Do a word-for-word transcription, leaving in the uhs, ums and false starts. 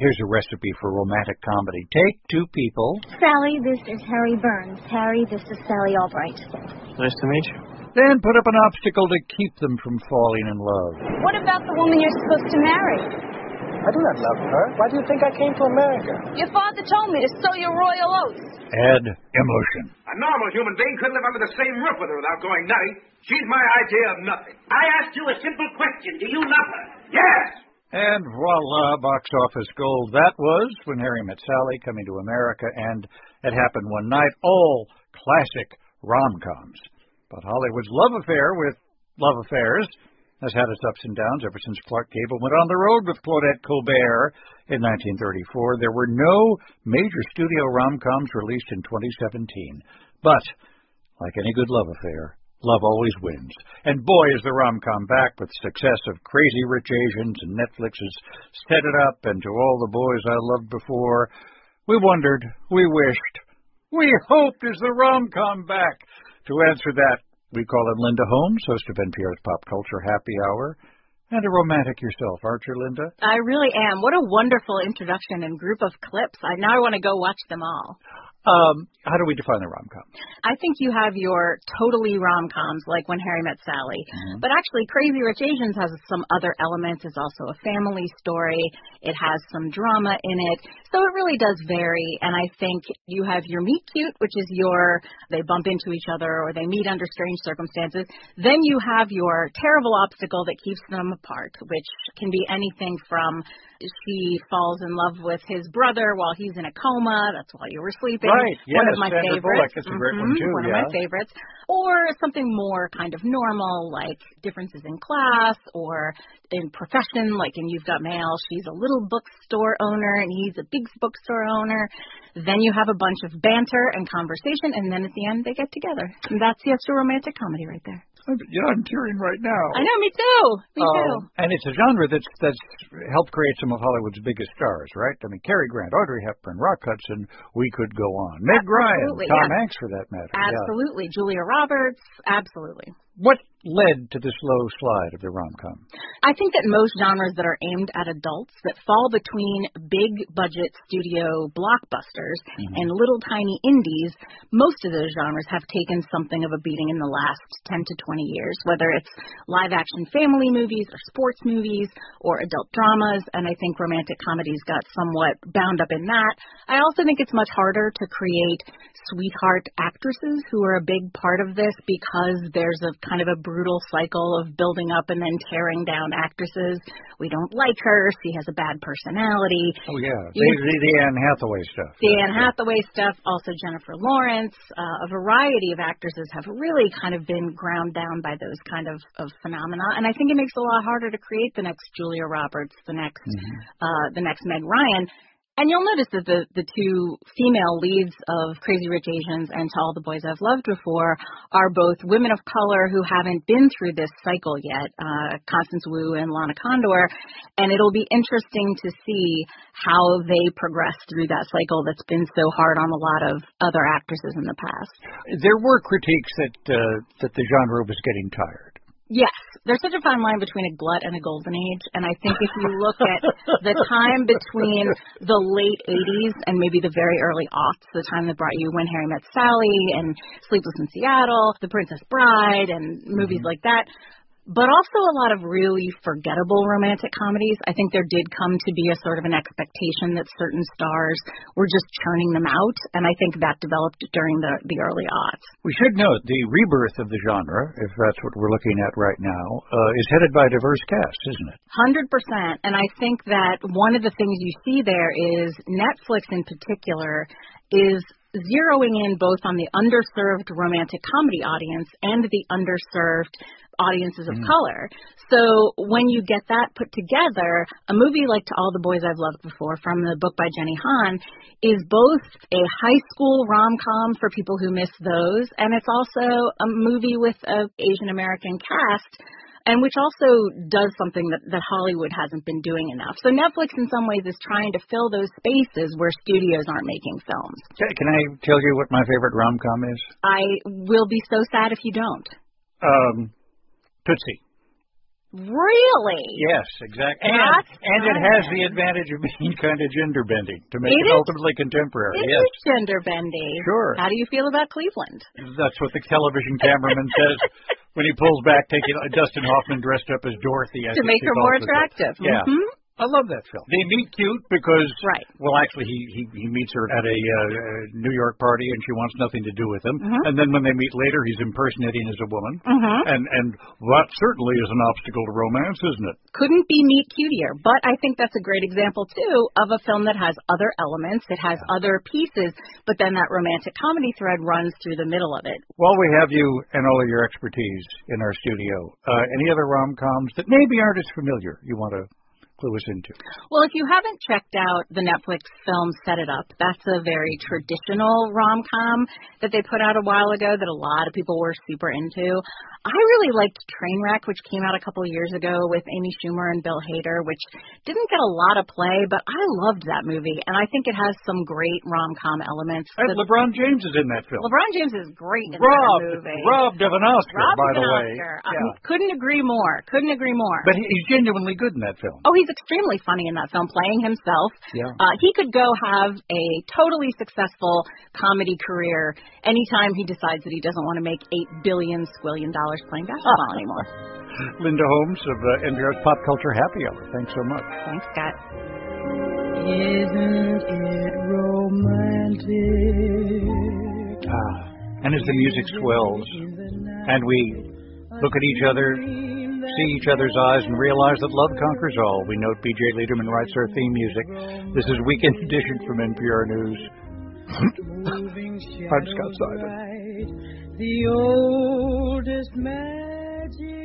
Here's a recipe for romantic comedy. Take two people. Sally, this is Harry Burns. Harry, this is Sally Albright. Nice to meet you. Then put up an obstacle to keep them from falling in love. What about the woman you're supposed to marry? I do not love her. Why do you think I came to America? Your father told me to sow your royal oats. Add emotion. A normal human being couldn't live under the same roof with her without going nutty. She's my idea of nothing. I asked you a simple question. Do you love her? Yes! And voila, box office gold. That was When Harry Met Sally, coming to America, and It Happened One Night. All classic rom-coms. But Hollywood's love affair with love affairs has had its ups and downs ever since Clark Gable went on the road with Claudette Colbert in nineteen thirty-four. There were no major studio rom-coms released in twenty seventeen. But, like any good love affair, love always wins. And boy, is the rom-com back with success of Crazy Rich Asians, and Netflix has set it up, and To All the Boys I Loved Before. We wondered, we wished, we hoped, is the rom-com back? To answer that, we call in Linda Holmes, host of N P R's Pop Culture Happy Hour, and a romantic yourself, aren't you, Linda? I really am. What a wonderful introduction and group of clips. I now I want to go watch them all. Um, how do we define the rom-com? I think you have your totally rom-coms, like When Harry Met Sally. Mm-hmm. But actually, Crazy Rich Asians has some other elements. It's also a family story. It has some drama in it. So it really does vary. And I think you have your meet cute, which is your, they bump into each other or they meet under strange circumstances. Then you have your terrible obstacle that keeps them apart, which can be anything from she falls in love with his brother while he's in a coma. That's while you were sleeping. Right, yes, one of my Sandra favorites. Bullock is a great mm-hmm, one, too, one yeah. of my favorites. Or something more kind of normal, like differences in class or in profession, like in You've Got Mail. She's a little bookstore owner and he's a big bookstore owner. Then you have a bunch of banter and conversation, and then at the end they get together. And that's yes, a romantic comedy right there. Yeah, I'm tearing right now. I know, me too. Me um, too. And it's a genre that's that's helped create some of Hollywood's biggest stars, right? I mean, Cary Grant, Audrey Hepburn, Rock Hudson, we could go on. Meg Ryan, Tom yeah. Hanks, for that matter. Absolutely. Yeah. Julia Roberts, absolutely. What led to the slow slide of the rom-com? I think that most genres that are aimed at adults that fall between big-budget studio blockbusters mm-hmm. and little tiny indies, most of those genres have taken something of a beating in the last ten to twenty years, whether it's live-action family movies or sports movies or adult dramas, and I think romantic comedies got somewhat bound up in that. I also think it's much harder to create sweetheart actresses who are a big part of this because there's a kind of a brutal cycle of building up and then tearing down actresses. We don't like her. She has a bad personality. Oh, yeah. The, the, the Anne Hathaway stuff. The Anne Hathaway stuff. Also Jennifer Lawrence. Uh, a variety of actresses have really kind of been ground down by those kind of, of phenomena. And I think it makes it a lot harder to create the next Julia Roberts, the next, mm-hmm. uh, the next Meg Ryan. And you'll notice that the, the two female leads of Crazy Rich Asians and To All the Boys I've Loved Before are both women of color who haven't been through this cycle yet, uh, Constance Wu and Lana Condor. And it'll be interesting to see how they progress through that cycle that's been so hard on a lot of other actresses in the past. There were critiques that uh, that the genre was getting tired. Yes, there's such a fine line between a glut and a golden age, and I think if you look at the time between the late eighties and maybe the very early aughts, the time that brought you When Harry Met Sally and Sleepless in Seattle, The Princess Bride, and movies mm-hmm. like that, but also a lot of really forgettable romantic comedies. I think there did come to be a sort of an expectation that certain stars were just churning them out, and I think that developed during the, the early aughts. We should note the rebirth of the genre, if that's what we're looking at right now, uh, is headed by a diverse cast, isn't it? one hundred percent, and I think that one of the things you see there is Netflix in particular is zeroing in both on the underserved romantic comedy audience and the underserved audiences of mm. color. So when you get that put together, a movie like To All the Boys I've Loved Before from the book by Jenny Han is both a high school rom-com for people who miss those, and it's also a movie with an Asian American cast, and which also does something that, that Hollywood hasn't been doing enough. So Netflix, in some ways, is trying to fill those spaces where studios aren't making films. Can I tell you what my favorite rom-com is? I will be so sad if you don't. Um, Tootsie. Really? Yes, exactly. And, That's and it has the advantage of being kind of gender bending to make it, it is, ultimately contemporary. It yes. is gender bending. Sure. How do you feel about Cleveland? That's what the television cameraman says when he pulls back, taking Dustin Hoffman dressed up as Dorothy. I to make her more attractive. Yeah. Mm-hmm. I love that film. They meet cute because, right. well, actually, he, he, he meets her at a uh, New York party, and she wants nothing to do with him. Mm-hmm. And then when they meet later, he's impersonating as a woman. Mm-hmm. And and that certainly is an obstacle to romance, isn't it? Couldn't be meet cutier. But I think that's a great example, too, of a film that has other elements. It has yeah. other pieces, but then that romantic comedy thread runs through the middle of it. Well, we have you and all of your expertise in our studio. Uh, any other rom-coms that maybe aren't as familiar you want to clue us into? Well, if you haven't checked out the Netflix film Set It Up, that's a very traditional rom-com that they put out a while ago that a lot of people were super into. I really liked Trainwreck, which came out a couple of years ago with Amy Schumer and Bill Hader, which didn't get a lot of play, but I loved that movie, and I think it has some great rom-com elements. And LeBron James is in that film. LeBron James is great in robbed, that movie. Robbed of an Oscar, robbed by of the an way. Oscar. Yeah. I couldn't agree more. Couldn't agree more. But he's genuinely good in that film. Oh, he's extremely funny in that film, playing himself. Yeah. Uh, he could go have a totally successful comedy career anytime he decides that he doesn't want to make eight billion squillion dollars playing basketball anymore. Linda Holmes of uh, N P R's Pop Culture Happy Hour. Thanks so much. Thanks, Scott. Isn't it romantic? Ah, and as the music swells, and we look at each other, see each other's eyes, and realize that love conquers all, we note B J Liederman writes our theme music. This is Weekend Edition from N P R News. I'm Scott Simon. The oldest magic